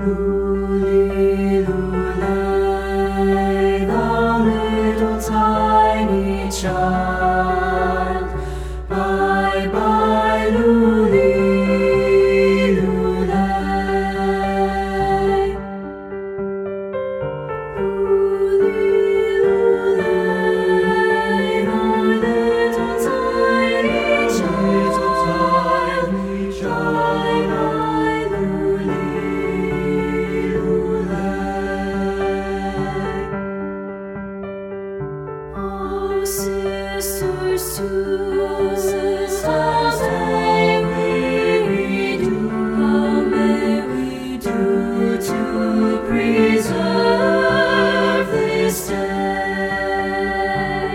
Lulilulay, thou little tiny child. Bye bye, Lulilulay. Lulilulay, thou little tiny child. Bye bye, Lulilulay. Oh, sisters, how may we do to preserve this day?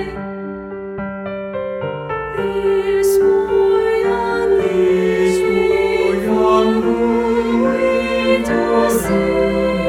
This poor young moon we do sing.